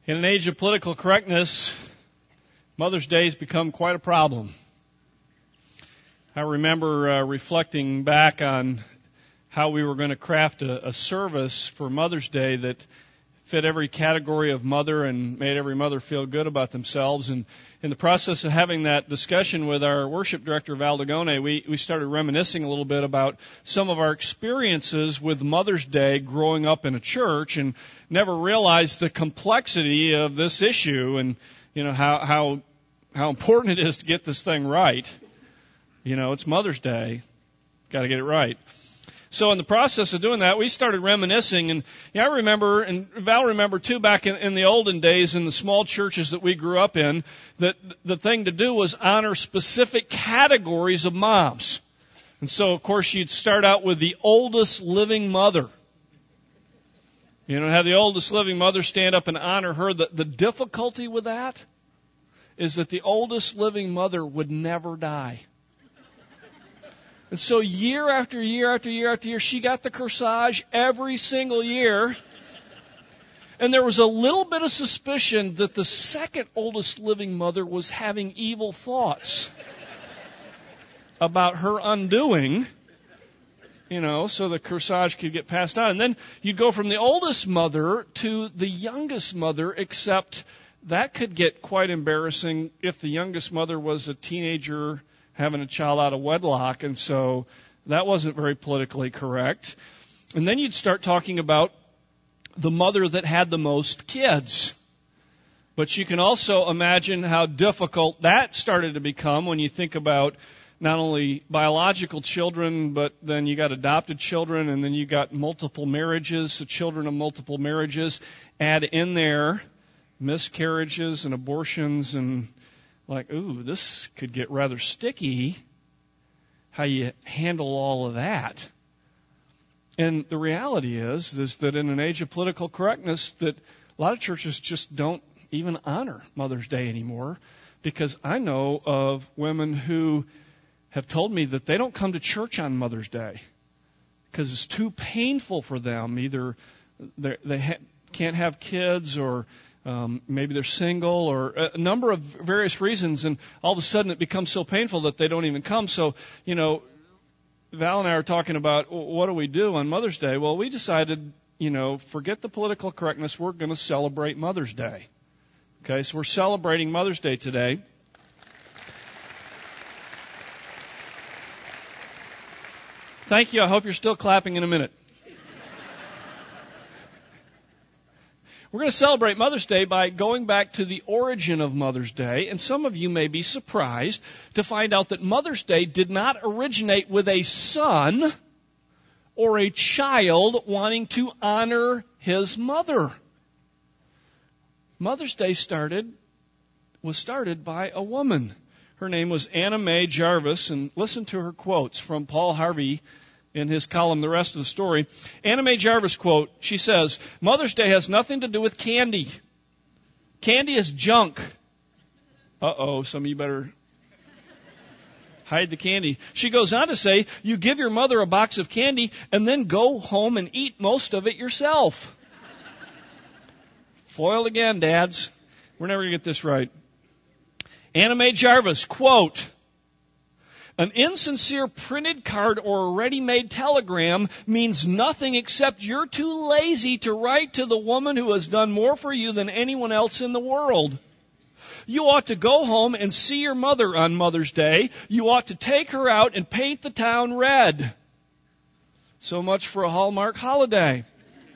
In an age of political correctness, Mother's Day has become quite a problem. I remember reflecting back on how we were going to craft a service for Mother's Day that fit every category of mother and made every mother feel good about themselves. And in the process of having that discussion with our worship director, Val Dagone, we started reminiscing a little bit about some of our experiences with Mother's Day growing up in a church, and never realized the complexity of this issue and, you know, how important it is to get this thing right. You know, it's Mother's Day. Got to get it right. So in the process of doing that, we started reminiscing, and I remember, and Val remembered too, back in the olden days in the small churches that we grew up in, that the thing to do was honor specific categories of moms. And so, of course, you'd start out with the oldest living mother. You know, have the oldest living mother stand up and honor her. The difficulty with that is that the oldest living mother would never die. And so year after year after year after year, she got the corsage every single year. And there was a little bit of suspicion that the second oldest living mother was having evil thoughts about her undoing, you know, so the corsage could get passed on. And then you'd go from the oldest mother to the youngest mother, except that could get quite embarrassing if the youngest mother was a teenager having a child out of wedlock, and so that wasn't very politically correct. And then you'd start talking about the mother that had the most kids. But you can also imagine how difficult that started to become when you think about not only biological children, but then you got adopted children, and then you got multiple marriages, so children of multiple marriages. Add in there miscarriages and abortions, and like, ooh, this could get rather sticky, how you handle all of that. And the reality is that in an age of political correctness, that a lot of churches just don't even honor Mother's Day anymore, because I know of women who have told me that they don't come to church on Mother's Day because it's too painful for them. Either they can't have kids, or maybe they're single, or a number of various reasons, and all of a sudden it becomes so painful that they don't even come. So, you know, Val and I are talking about, what do we do on Mother's Day? Well, we decided, you know, forget the political correctness. We're going to celebrate Mother's Day. Okay, so we're celebrating Mother's Day today. Thank you. I hope you're still clapping in a minute. We're going to celebrate Mother's Day by going back to the origin of Mother's Day. And some of you may be surprised to find out that Mother's Day did not originate with a son or a child wanting to honor his mother. Mother's Day was started by a woman. Her name was Anna Mae Jarvis, and listen to her quotes from Paul Harvey in his column, The Rest of the Story. Anna Mae Jarvis quote, she says, "Mother's Day has nothing to do with candy. Candy is junk." Uh-oh, some of you better hide the candy. She goes on to say, "You give your mother a box of candy and then go home and eat most of it yourself." Foiled again, dads. We're never going to get this right. Anna Mae Jarvis, quote, "An insincere printed card or a ready-made telegram means nothing except you're too lazy to write to the woman who has done more for you than anyone else in the world. You ought to go home and see your mother on Mother's Day. You ought to take her out and paint the town red." So much for a Hallmark holiday.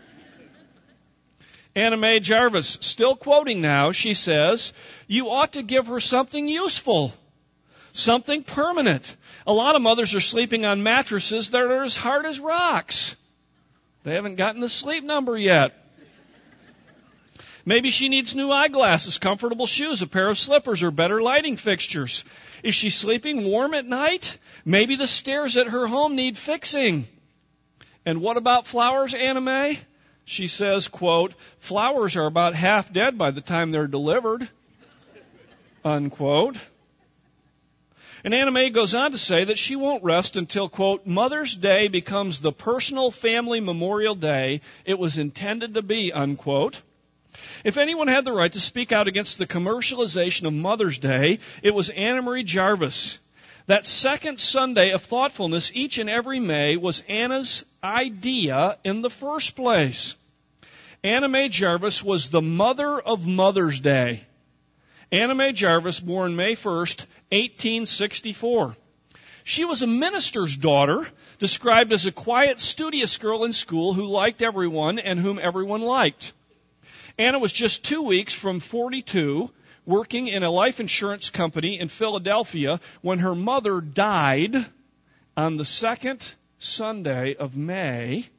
Anna Mae Jarvis, still quoting now, she says, "You ought to give her something useful. Something permanent. A lot of mothers are sleeping on mattresses that are as hard as rocks. They haven't gotten the sleep number yet. Maybe she needs new eyeglasses, comfortable shoes, a pair of slippers, or better lighting fixtures. Is she sleeping warm at night? Maybe the stairs at her home need fixing. And what about flowers, Anna Mae?" She says, quote, "Flowers are about half dead by the time they're delivered," unquote. And Anna Mae goes on to say that she won't rest until, quote, "Mother's Day becomes the personal family memorial day it was intended to be," unquote. If anyone had the right to speak out against the commercialization of Mother's Day, it was Anna Marie Jarvis. That second Sunday of thoughtfulness each and every May was Anna's idea in the first place. Anna Mae Jarvis was the mother of Mother's Day. Anna Mae Jarvis, born May 1st, 1864. She was a minister's daughter, described as a quiet, studious girl in school who liked everyone and whom everyone liked. Anna was just 2 weeks from 42, working in a life insurance company in Philadelphia when her mother died on the second Sunday of May,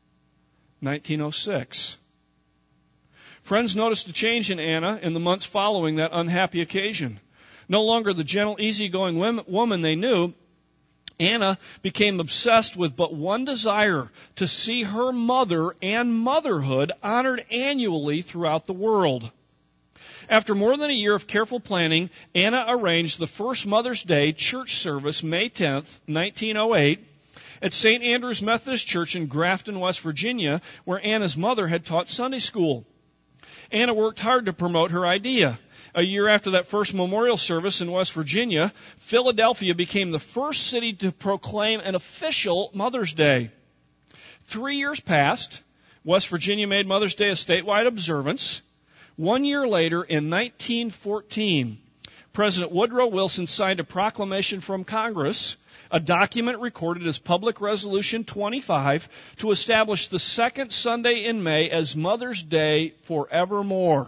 1906. Friends noticed a change in Anna in the months following that unhappy occasion. No longer the gentle, easygoing woman they knew, Anna became obsessed with but one desire, to see her mother and motherhood honored annually throughout the world. After more than a year of careful planning, Anna arranged the first Mother's Day church service May 10th, 1908, at St. Andrew's Methodist Church in Grafton, West Virginia, where Anna's mother had taught Sunday school. Anna worked hard to promote her idea. A year after that first memorial service in West Virginia, Philadelphia became the first city to proclaim an official Mother's Day. 3 years passed. West Virginia made Mother's Day a statewide observance. 1 year later, in 1914, President Woodrow Wilson signed a proclamation from Congress, a document recorded as Public Resolution 25, to establish the second Sunday in May as Mother's Day forevermore.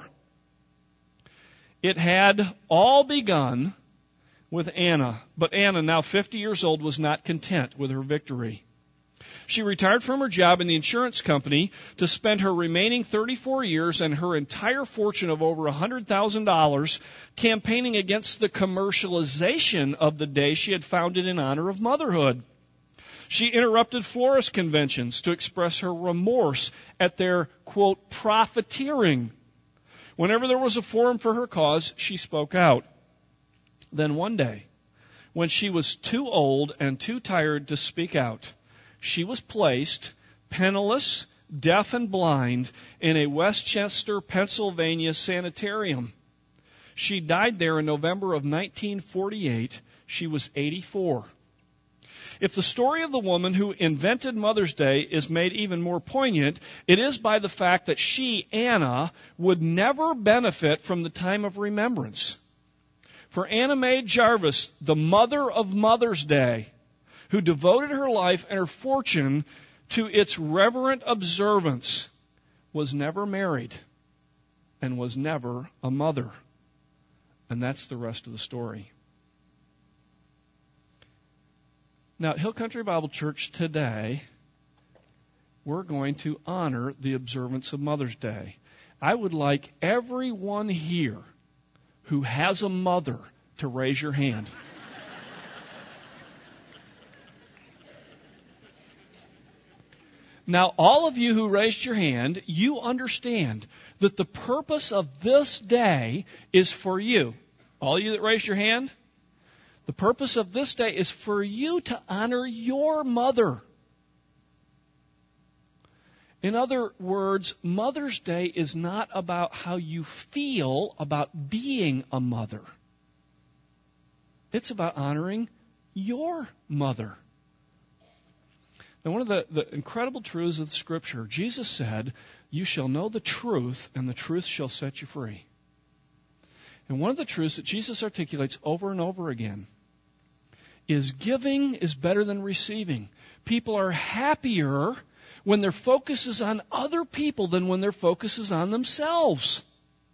It had all begun with Anna, but Anna, now 50 years old, was not content with her victory. She retired from her job in the insurance company to spend her remaining 34 years and her entire fortune of over $100,000 campaigning against the commercialization of the day she had founded in honor of motherhood. She interrupted florist conventions to express her remorse at their, quote, profiteering. Whenever there was a forum for her cause, she spoke out. Then one day, when she was too old and too tired to speak out, she was placed, penniless, deaf and blind, in a Westchester, Pennsylvania sanitarium. She died there in November of 1948. She was 84. If the story of the woman who invented Mother's Day is made even more poignant, it is by the fact that she, Anna, would never benefit from the time of remembrance. For Anna Mae Jarvis, the mother of Mother's Day, who devoted her life and her fortune to its reverent observance, was never married and was never a mother. And that's the rest of the story. Now, at Hill Country Bible Church today, we're going to honor the observance of Mother's Day. I would like everyone here who has a mother to raise your hand. Now, all of you who raised your hand, you understand that the purpose of this day is for you. All you that raised your hand, the purpose of this day is for you to honor your mother. In other words, Mother's Day is not about how you feel about being a mother. It's about honoring your mother. Now, one of the incredible truths of the Scripture, Jesus said, "You shall know the truth, and the truth shall set you free." And one of the truths that Jesus articulates over and over again is giving is better than receiving. People are happier when their focus is on other people than when their focus is on themselves.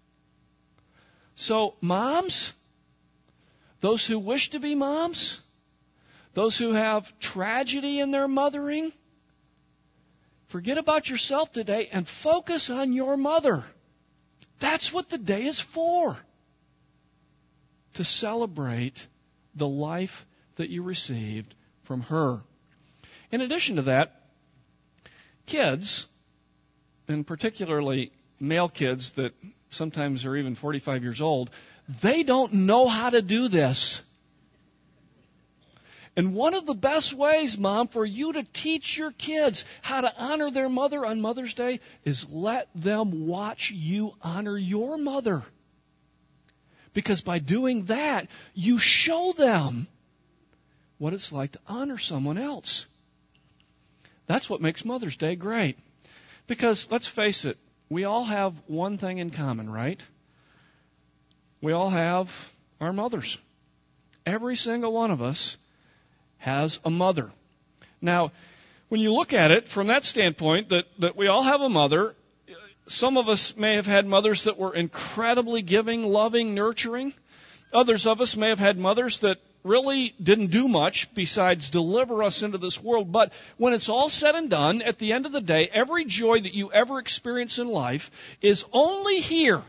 So, moms, those who wish to be moms, those who have tragedy in their mothering, forget about yourself today and focus on your mother. That's what the day is for. To celebrate the life that you received from her. In addition to that, kids, and particularly male kids that sometimes are even 45 years old, they don't know how to do this. And one of the best ways, Mom, for you to teach your kids how to honor their mother on Mother's Day is let them watch you honor your mother. Because by doing that, you show them what it's like to honor someone else. That's what makes Mother's Day great. Because, let's face it, we all have one thing in common, right? We all have our mothers. Every single one of us has a mother. Now, when you look at it from that standpoint, that we all have a mother, some of us may have had mothers that were incredibly giving, loving, nurturing. Others of us may have had mothers that really didn't do much besides deliver us into this world. But when it's all said and done, at the end of the day, every joy that you ever experience in life is only here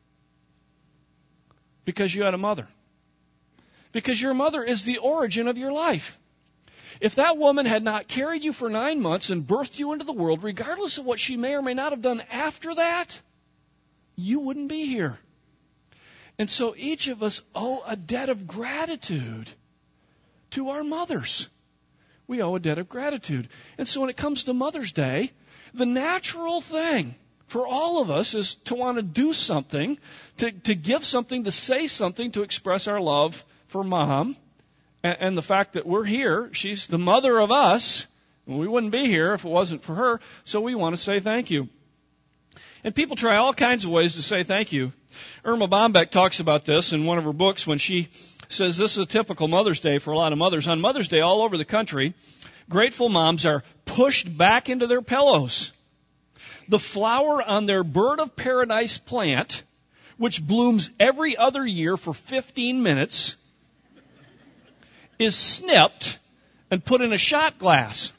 because you had a mother. Because your mother is the origin of your life. If that woman had not carried you for 9 months and birthed you into the world, regardless of what she may or may not have done after that, you wouldn't be here. And so each of us owe a debt of gratitude to our mothers. We owe a debt of gratitude. And so when it comes to Mother's Day, the natural thing for all of us is to want to do something, to give something, to say something, to express our love for Mom. And the fact that we're here, she's the mother of us. We wouldn't be here if it wasn't for her. So we want to say thank you. And people try all kinds of ways to say thank you. Irma Bombeck talks about this in one of her books when she says this is a typical Mother's Day for a lot of mothers. On Mother's Day all over the country, grateful moms are pushed back into their pillows. The flower on their bird of paradise plant, which blooms every other year for 15 minutes, is snipped and put in a shot glass.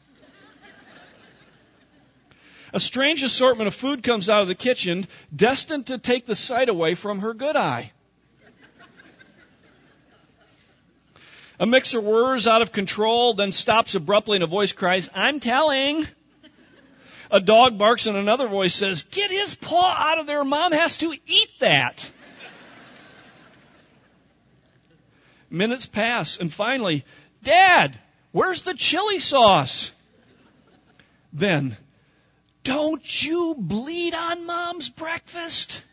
A strange assortment of food comes out of the kitchen, destined to take the sight away from her good eye. A mixer whirs out of control, then stops abruptly and a voice cries, "I'm telling." A dog barks and another voice says, "Get his paw out of there. Mom has to eat that." Minutes pass, and finally, "Dad, where's the chili sauce?" Then, "Don't you bleed on Mom's breakfast?"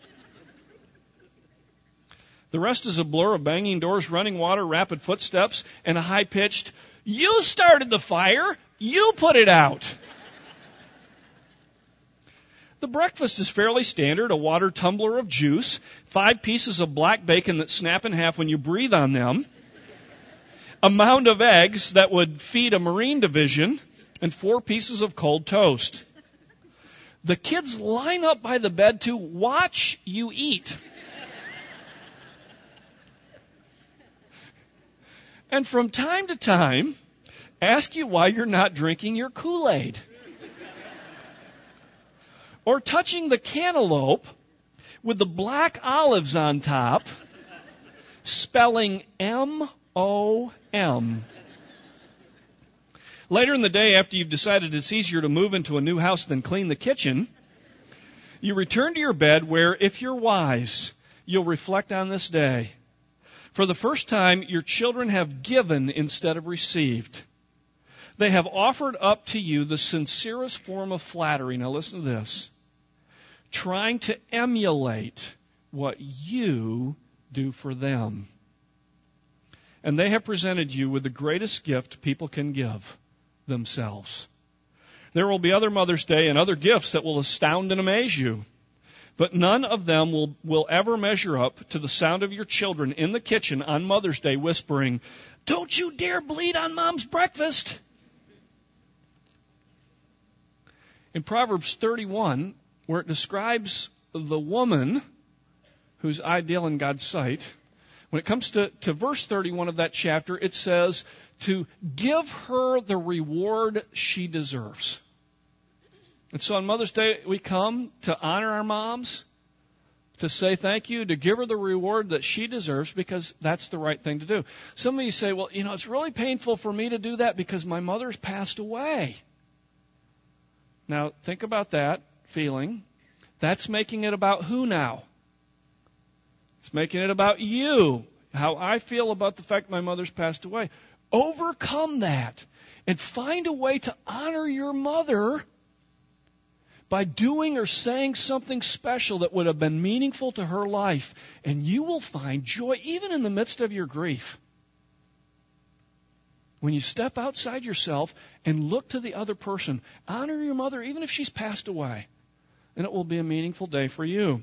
The rest is a blur of banging doors, running water, rapid footsteps, and a high-pitched, "You started the fire. You put it out." The breakfast is fairly standard, a water tumbler of juice, 5 pieces of black bacon that snap in half when you breathe on them, a mound of eggs that would feed a Marine division, and 4 pieces of cold toast. The kids line up by the bed to watch you eat. And from time to time, ask you why you're not drinking your Kool-Aid. Or touching the cantaloupe with the black olives on top, spelling M-O-M. Later in the day, after you've decided it's easier to move into a new house than clean the kitchen, you return to your bed where, if you're wise, you'll reflect on this day. For the first time, your children have given instead of received. They have offered up to you the sincerest form of flattery. Now listen to this. Trying to emulate what you do for them. And they have presented you with the greatest gift people can give, themselves. There will be other Mother's Day and other gifts that will astound and amaze you. But none of them will ever measure up to the sound of your children in the kitchen on Mother's Day whispering, "Don't you dare bleed on Mom's breakfast." In Proverbs 31, where it describes the woman who's ideal in God's sight, when it comes to verse 31 of that chapter, it says to give her the reward she deserves. And so on Mother's Day, we come to honor our moms, to say thank you, to give her the reward that she deserves, because that's the right thing to do. Some of you say, well, it's really painful for me to do that because my mother's passed away. Now, think about that feeling. That's making it about who now? It's making it about you. How I feel about the fact my mother's passed away. overcome that and find a way to honor your mother by doing or saying something special that would have been meaningful to her life. And you will find joy even in the midst of your grief. When you step outside yourself and look to the other person, honor your mother even if she's passed away. And it will be a meaningful day for you.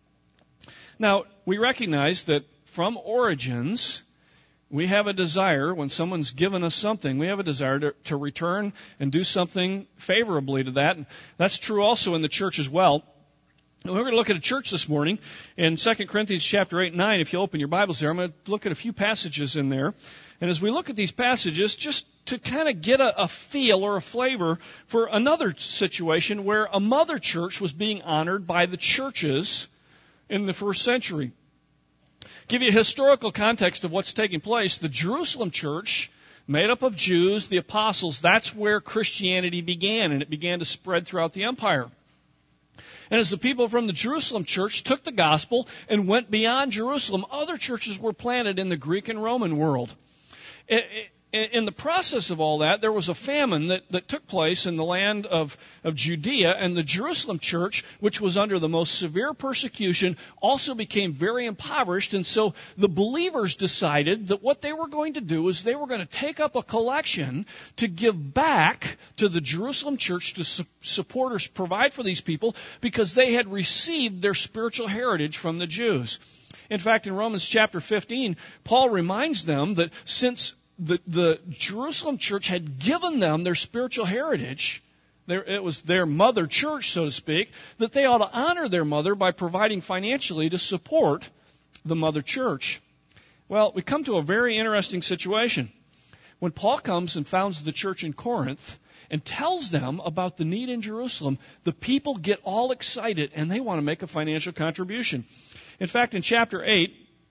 Now, we recognize that from origins, we have a desire, when someone's given us something, we have a desire to return and do something favorably to that. And that's true also in the church as well. And we're going to look at a church this morning in 2 Corinthians chapter 8 and 9. If you open your Bibles there, I'm going to look at a few passages in there. And as we look at these passages, just to kind of get a feel or a flavor for another situation where a mother church was being honored by the churches in the first century. Give you a historical context of what's taking place. The Jerusalem church, made up of Jews, the apostles, that's where Christianity began, and it began to spread throughout the empire. And as the people from the Jerusalem church took the gospel and went beyond Jerusalem, other churches were planted in the Greek and Roman world. In the process of all that, there was a famine that took place in the land of Judea, and the Jerusalem church, which was under the most severe persecution, also became very impoverished. And so the believers decided that what they were going to do is they were going to take up a collection to give back to the Jerusalem church to support or provide for these people because they had received their spiritual heritage from the Jews. In fact, in Romans chapter 15, Paul reminds them that since the Jerusalem church had given them their spiritual heritage, it was their mother church, so to speak, that they ought to honor their mother by providing financially to support the mother church. Well, we come to a very interesting situation. When Paul comes and founds the church in Corinth and tells them about the need in Jerusalem, the people get all excited and they want to make a financial contribution. In fact, in chapter 8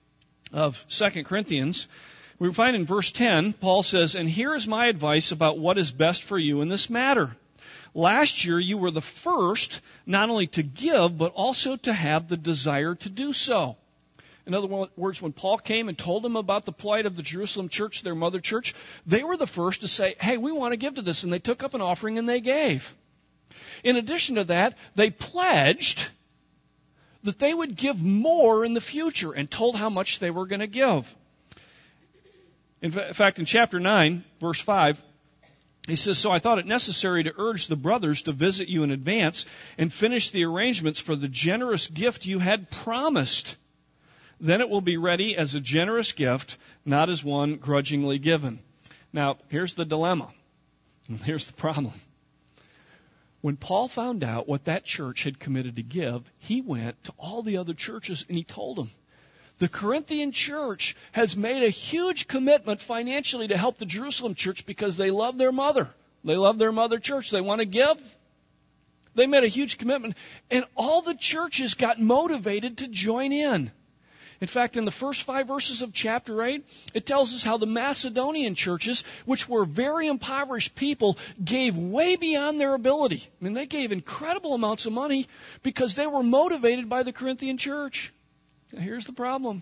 of 2 Corinthians, we find in verse 10, Paul says, "And here is my advice about what is best for you in this matter. Last year you were the first not only to give, but also to have the desire to do so." In other words, when Paul came and told them about the plight of the Jerusalem church, their mother church, they were the first to say, hey, we want to give to this. And they took up an offering and they gave. In addition to that, they pledged that they would give more in the future and told how much they were going to give. In fact, in chapter 9, verse 5, he says, "So I thought it necessary to urge the brothers to visit you in advance and finish the arrangements for the generous gift you had promised. Then it will be ready as a generous gift, not as one grudgingly given." Now, here's the dilemma. Here's the problem. When Paul found out what that church had committed to give, he went to all the other churches and he told them, the Corinthian church has made a huge commitment financially to help the Jerusalem church because they love their mother. They love their mother church. They want to give. They made a huge commitment. And all the churches got motivated to join in. In fact, in the first 5 verses of chapter 8, it tells us how the Macedonian churches, which were very impoverished people, gave way beyond their ability. I mean, they gave incredible amounts of money because they were motivated by the Corinthian church. Now, here's the problem.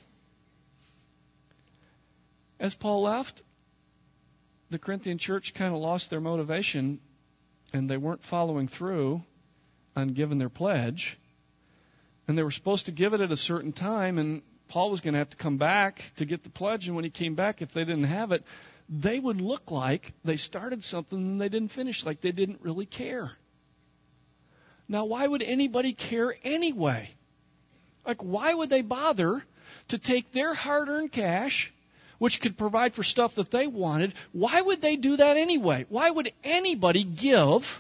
As Paul left, the Corinthian church kind of lost their motivation, and they weren't following through on giving their pledge. And they were supposed to give it at a certain time, and Paul was going to have to come back to get the pledge, and when he came back, if they didn't have it, they would look like they started something and they didn't finish, like they didn't really care. Now, why would anybody care anyway? Like, why would they bother to take their hard-earned cash, which could provide for stuff that they wanted? Why would they do that anyway? Why would anybody give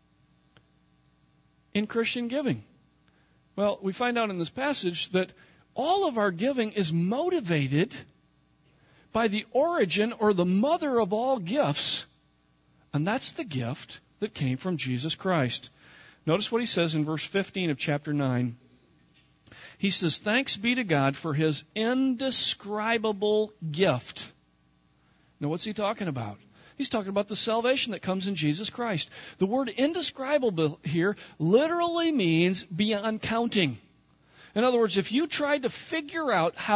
in Christian giving? Well, we find out in this passage that all of our giving is motivated by the origin or the mother of all gifts, and that's the gift that came from Jesus Christ. Notice what he says in verse 15 of chapter 9. He says, "Thanks be to God for his indescribable gift." Now, what's he talking about? He's talking about the salvation that comes in Jesus Christ. The word indescribable here literally means beyond counting. In other words, if you tried to figure out how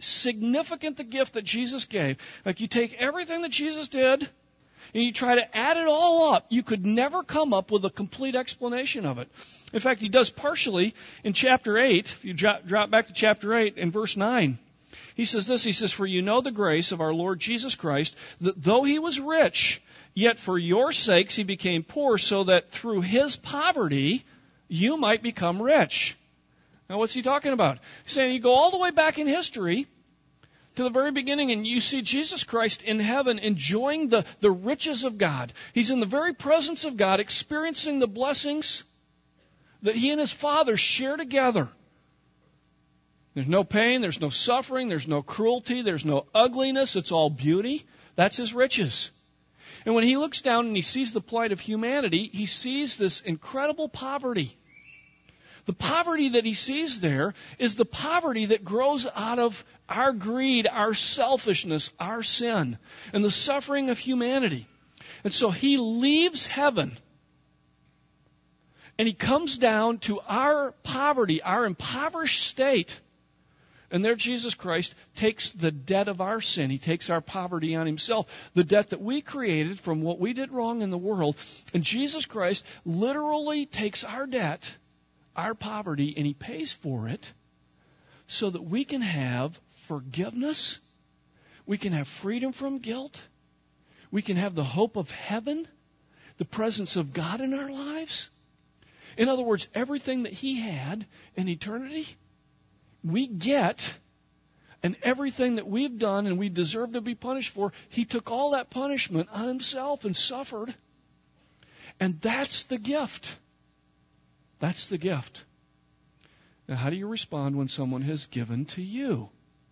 significant the gift that Jesus gave, like you take everything that Jesus did and you try to add it all up, you could never come up with a complete explanation of it. In fact, he does partially in chapter 8. If you drop back to chapter 8 in verse 9, he says this, he says, "For you know the grace of our Lord Jesus Christ, that though he was rich, yet for your sakes he became poor, so that through his poverty you might become rich." Now what's he talking about? He's saying you go all the way back in history to the very beginning and you see Jesus Christ in heaven enjoying the riches of God. He's in the very presence of God, experiencing the blessings that he and his Father share together. There's no pain, there's no suffering, there's no cruelty, there's no ugliness, it's all beauty. That's his riches. And when he looks down and he sees the plight of humanity, he sees this incredible poverty. The poverty that he sees there is the poverty that grows out of our greed, our selfishness, our sin, and the suffering of humanity. And so he leaves heaven and he comes down to our poverty, our impoverished state. And there Jesus Christ takes the debt of our sin. He takes our poverty on himself, the debt that we created from what we did wrong in the world. And Jesus Christ literally takes our debt, our poverty, and he pays for it so that we can have forgiveness. We can have freedom from guilt. We can have the hope of heaven, the presence of God in our lives. In other words, everything that he had in eternity, we get, and everything that we've done and we deserve to be punished for, he took all that punishment on himself and suffered. And that's the gift. That's the gift. Now, how do you respond when someone has given to you?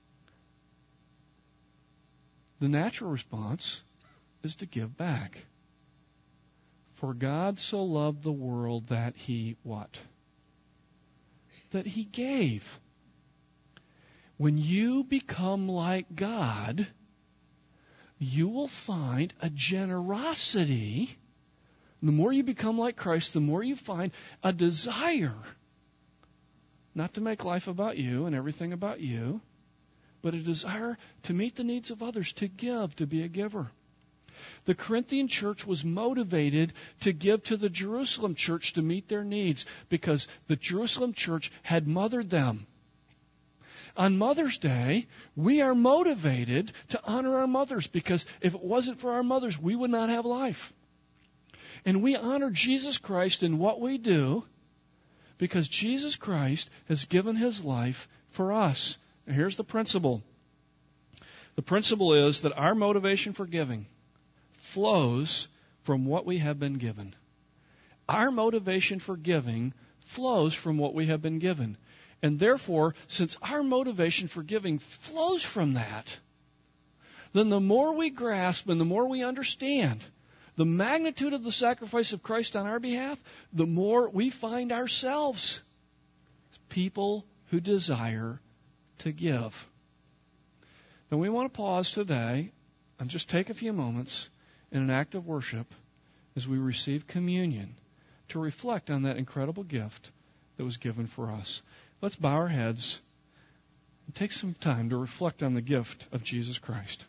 The natural response is to give back. For God so loved the world that he what? That he gave. When you become like God, you will find a generosity. The more you become like Christ, the more you find a desire not to make life about you and everything about you, but a desire to meet the needs of others, to give, to be a giver. The Corinthian church was motivated to give to the Jerusalem church to meet their needs because the Jerusalem church had mothered them. On Mother's Day, we are motivated to honor our mothers because if it wasn't for our mothers, we would not have life. And we honor Jesus Christ in what we do because Jesus Christ has given his life for us. Now, here's the principle. The principle is that our motivation for giving flows from what we have been given. Our motivation for giving flows from what we have been given. And therefore, since our motivation for giving flows from that, then the more we grasp and the more we understand the magnitude of the sacrifice of Christ on our behalf, the more we find ourselves people who desire to give. Now we want to pause today and just take a few moments in an act of worship as we receive communion to reflect on that incredible gift that was given for us. Let's bow our heads and take some time to reflect on the gift of Jesus Christ.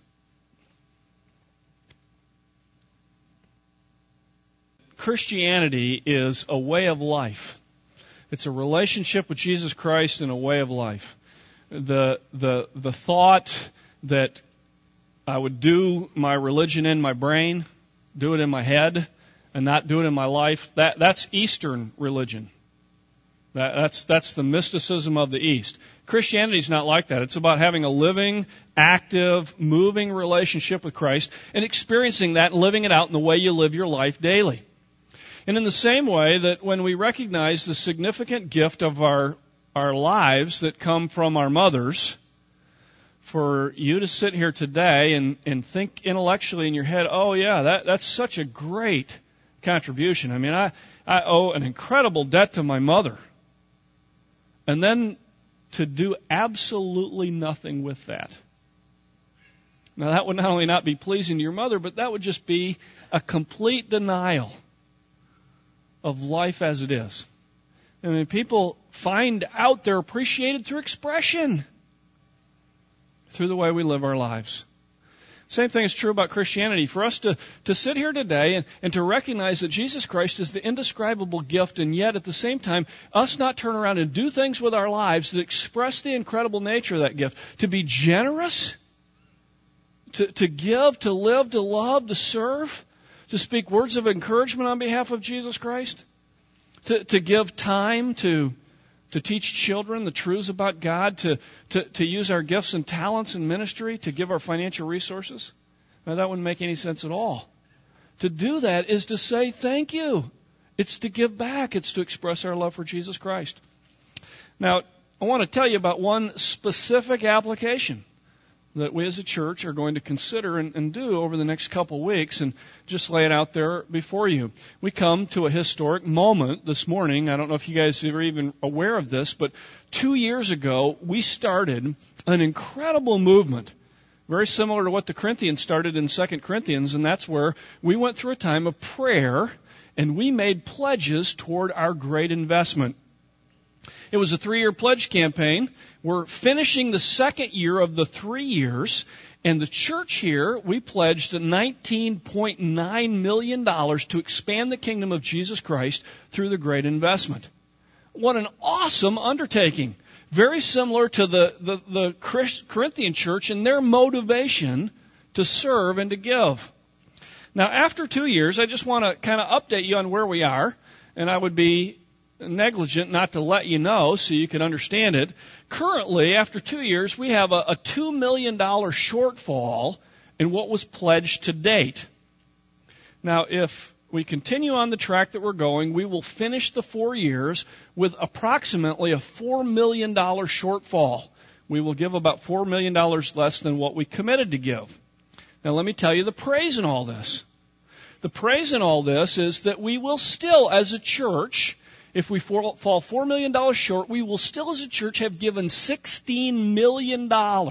Christianity is a way of life. It's a relationship with Jesus Christ and a way of life. The thought that I would do my religion in my brain, do it in my head, and not do it in my life, that's Eastern religion. That's the mysticism of the East. Christianity is not like that. It's about having a living, active, moving relationship with Christ and experiencing that and living it out in the way you live your life daily. And in the same way that when we recognize the significant gift of our lives that come from our mothers, for you to sit here today and think intellectually in your head, oh yeah, that's such a great contribution. I mean, I owe an incredible debt to my mother. And then to do absolutely nothing with that. Now that would not only not be pleasing to your mother, but that would just be a complete denial of life as it is. I mean, people find out they're appreciated through expression. through the way we live our lives. Same thing is true about Christianity. For us to sit here today and to recognize that Jesus Christ is the indescribable gift, and yet at the same time, us not turn around and do things with our lives that express the incredible nature of that gift. To be generous, to give, to live, to love, to serve, to speak words of encouragement on behalf of Jesus Christ, to give time to teach children the truths about God, to use our gifts and talents in ministry, to give our financial resources. Now, that wouldn't make any sense at all. To do that is to say thank you. It's to give back. It's to express our love for Jesus Christ. Now, I want to tell you about one specific application that we as a church are going to consider and do over the next couple weeks, and just lay it out there before you. We come to a historic moment this morning. I don't know if you guys are even aware of this, but 2 years ago, we started an incredible movement, very similar to what the Corinthians started in 2 Corinthians, and that's where we went through a time of prayer, and we made pledges toward our great investment. It was a 3-year pledge campaign. We're finishing the second year of the 3 years. And the church here, we pledged $19.9 million to expand the kingdom of Jesus Christ through the great investment. What an awesome undertaking. Very similar to the Corinthian church and their motivation to serve and to give. Now, after 2 years, I just want to kind of update you on where we are. And I would be negligent not to let you know so you can understand it. Currently, after 2 years, we have a $2 million shortfall in what was pledged to date. Now, if we continue on the track that we're going, we will finish the 4 years with approximately a $4 million shortfall. We will give about $4 million less than what we committed to give. Now, let me tell you the praise in all this. The praise in all this is that we will still, as a church, if we fall $4 million short, we will still as a church have given $16 million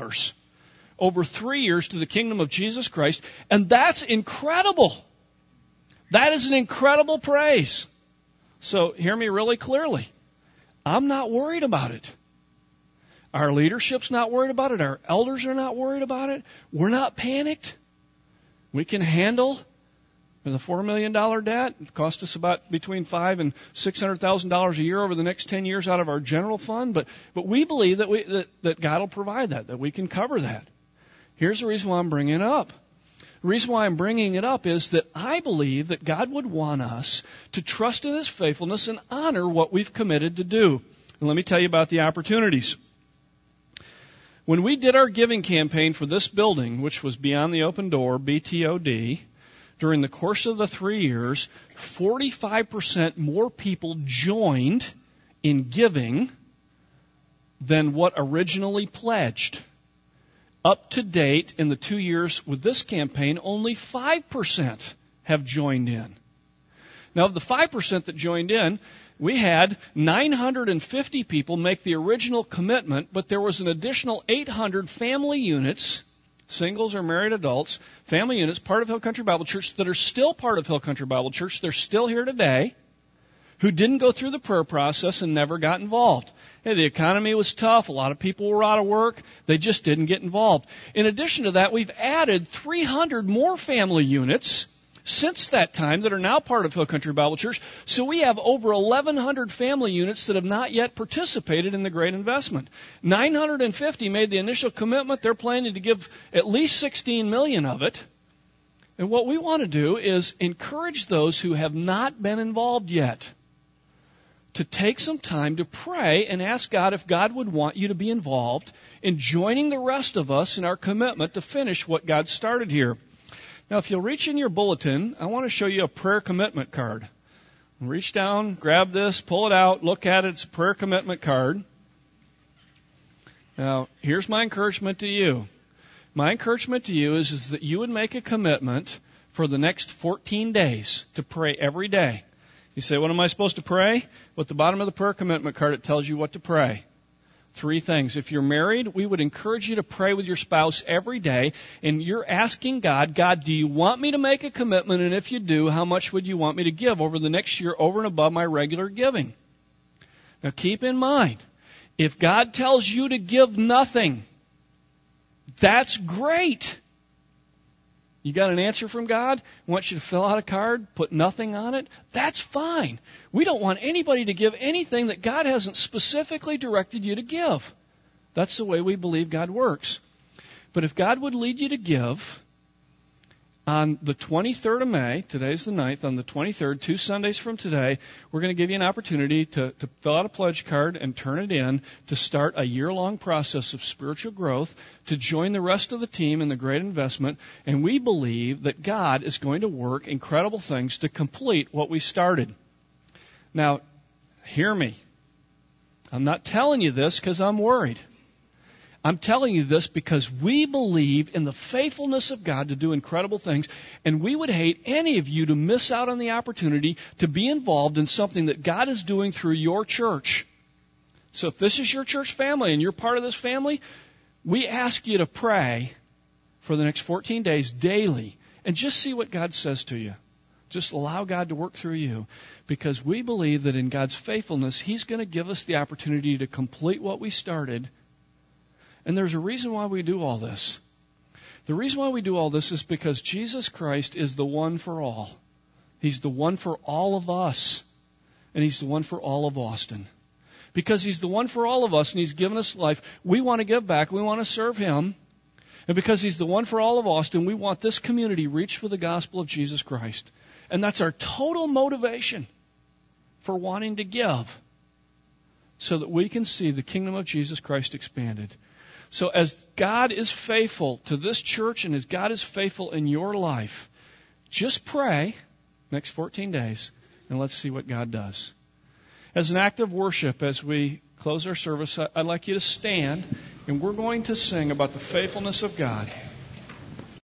over 3 years to the kingdom of Jesus Christ. And that's incredible. That is an incredible praise. So hear me really clearly. I'm not worried about it. Our leadership's not worried about it. Our elders are not worried about it. We're not panicked. We can handle with a $4 million debt. It cost us about between $500,000 and $600,000 a year over the next 10 years out of our general fund. But we believe that God will provide that we can cover that. Here's the reason why I'm bringing it up. The reason why I'm bringing it up is that I believe that God would want us to trust in His faithfulness and honor what we've committed to do. And let me tell you about the opportunities. When we did our giving campaign for this building, which was Beyond the Open Door, BTOD, during the course of the 3 years, 45% more people joined in giving than what originally pledged. Up to date, in the 2 years with this campaign, only 5% have joined in. Now, of the 5% that joined in, we had 950 people make the original commitment, but there was an additional 800 family units, singles or married adults, family units, part of Hill Country Bible Church that are still part of Hill Country Bible Church. They're still here today, who didn't go through the prayer process and never got involved. Hey, the economy was tough. A lot of people were out of work. They just didn't get involved. In addition to that, we've added 300 more family units since that time that are now part of Hill Country Bible Church. So we have over 1,100 family units that have not yet participated in the great investment. 950 made the initial commitment. They're planning to give at least $16 million of it. And what we want to do is encourage those who have not been involved yet to take some time to pray and ask God if God would want you to be involved in joining the rest of us in our commitment to finish what God started here. Now, if you'll reach in your bulletin, I want to show you a prayer commitment card. Reach down, grab this, pull it out, look at it. It's a prayer commitment card. Now, here's my encouragement to you. My encouragement to you is that you would make a commitment for the next 14 days to pray every day. You say, what am I supposed to pray? Well, at the bottom of the prayer commitment card, it tells you what to pray. 3 things. If you're married, we would encourage you to pray with your spouse every day, and you're asking God, do you want me to make a commitment? And if you do, how much would you want me to give over the next year over and above my regular giving? Now keep in mind, if God tells you to give nothing, That's great. You got an answer from God? Wants you to fill out a card, put nothing on it? That's fine. We don't want anybody to give anything that God hasn't specifically directed you to give. That's the way we believe God works. But if God would lead you to give on the 23rd of May, today's the 9th, on the 23rd, 2 Sundays from today, we're going to give you an opportunity to fill out a pledge card and turn it in to start a year-long process of spiritual growth, to join the rest of the team in the great investment. And we believe that God is going to work incredible things to complete what we started. Now, hear me. I'm not telling you this because I'm worried. I'm telling you this because we believe in the faithfulness of God to do incredible things, and we would hate any of you to miss out on the opportunity to be involved in something that God is doing through your church. So if this is your church family and you're part of this family, we ask you to pray for the next 14 days daily and just see what God says to you. Just allow God to work through you, because we believe that in God's faithfulness, He's going to give us the opportunity to complete what we started. And there's a reason why we do all this. The reason why we do all this is because Jesus Christ is the one for all. He's the one for all of us. And He's the one for all of Austin. Because He's the one for all of us and He's given us life, we want to give back. We want to serve Him. And because He's the one for all of Austin, we want this community reached with the gospel of Jesus Christ. And that's our total motivation for wanting to give, so that we can see the kingdom of Jesus Christ expanded. So as God is faithful to this church and as God is faithful in your life, just pray next 14 days and let's see what God does. As an act of worship, as we close our service, I'd like you to stand and we're going to sing about the faithfulness of God.